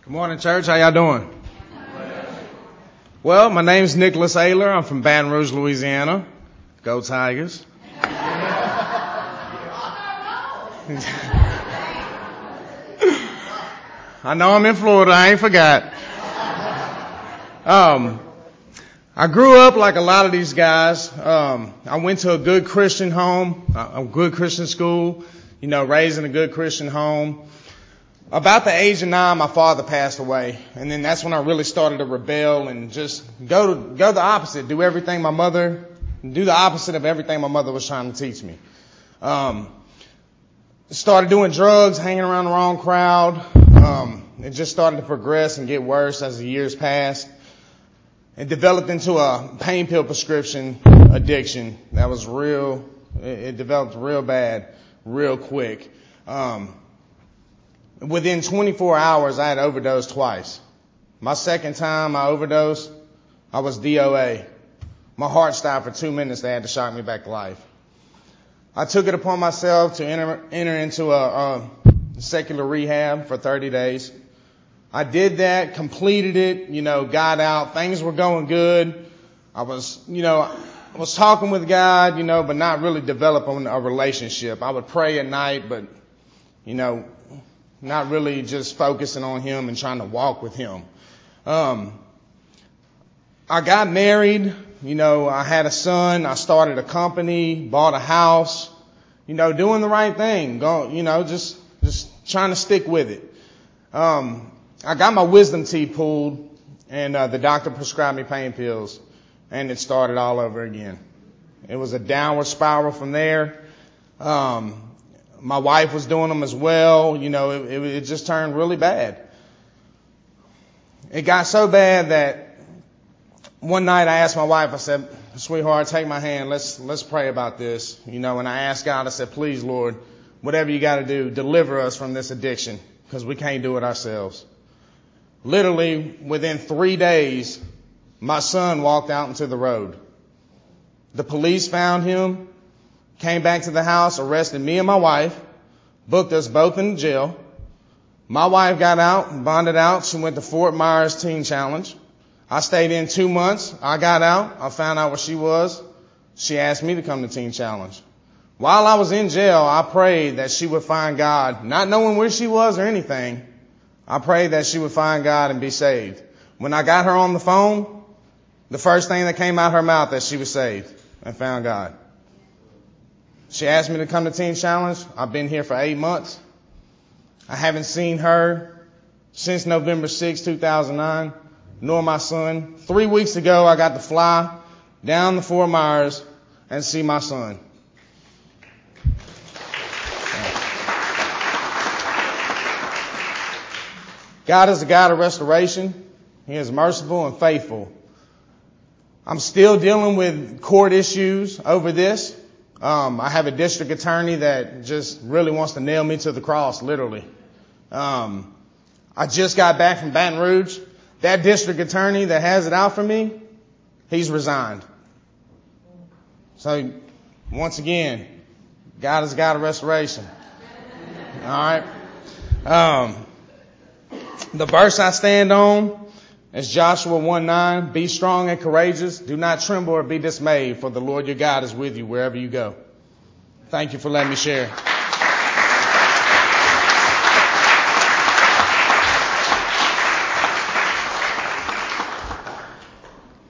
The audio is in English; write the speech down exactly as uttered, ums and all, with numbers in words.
Good morning, church. How y'all doing? Well, my name's Nicholas Ayler. I'm from Baton Rouge, Louisiana. Go Tigers. I know I'm in Florida. I ain't forgot. Um, I grew up like a lot of these guys. Um, I went to a good Christian home, a good Christian school, you know, raised in a good Christian home. About the age of nine, my father passed away, and then that's when I really started to rebel and just go to, go the opposite, do everything my mother, do the opposite of everything my mother was trying to teach me. Um, started doing drugs, hanging around the wrong crowd. Um, it just started to progress and get worse as the years passed. It developed into a pain pill prescription addiction that was real. It, it developed real bad, real quick. Um, Within twenty-four hours, I had overdosed twice. My second time I overdosed, I was D O A. My heart stopped for two minutes. They had to shock me back to life. I took it upon myself to enter, enter into a, a secular rehab for thirty days. I did that, completed it, you know, got out. Things were going good. I was, you know, I was talking with God, you know, but not really developing a relationship. I would pray at night, but, you know, not really just focusing on him and trying to walk with him. Um, I got married, you know, I had a son, I started a company, bought a house, you know, doing the right thing, go, you know, just, just trying to stick with it. Um, I got my wisdom teeth pulled, and uh, the doctor prescribed me pain pills, and it started all over again. It was a downward spiral from there. Um, My wife was doing them as well. You know, it, it, it just turned really bad. It got so bad that one night I asked my wife, I said, sweetheart, take my hand. Let's, let's pray about this. You know, and I asked God, I said, please, Lord, whatever you got to do, deliver us from this addiction because we can't do it ourselves. Literally within three days, my son walked out into the road. The police found him. Came back to the house, arrested me and my wife, booked us both in jail. My wife got out, bonded out. She went to Fort Myers Teen Challenge. I stayed in two months. I got out. I found out where she was. She asked me to come to Teen Challenge. While I was in jail, I prayed that she would find God, not knowing where she was or anything. I prayed that she would find God and be saved. When I got her on the phone, the first thing that came out her mouth that she was saved and found God. She asked me to come to Teen Challenge. I've been here for eight months. I haven't seen her since November sixth, two thousand nine, nor my son. Three weeks ago, I got to fly down to Fort Myers and see my son. God is a God of restoration. He is merciful and faithful. I'm still dealing with court issues over this. Um, I have a district attorney that just really wants to nail me to the cross, literally. Um, I just got back from Baton Rouge. That district attorney that has it out for me, he's resigned. So, once again, God is a God of restoration. All right. Um, the verse I stand on is Joshua one nine. Be strong and courageous. Do not tremble or be dismayed, for the Lord your God is with you wherever you go. Thank you for letting me share.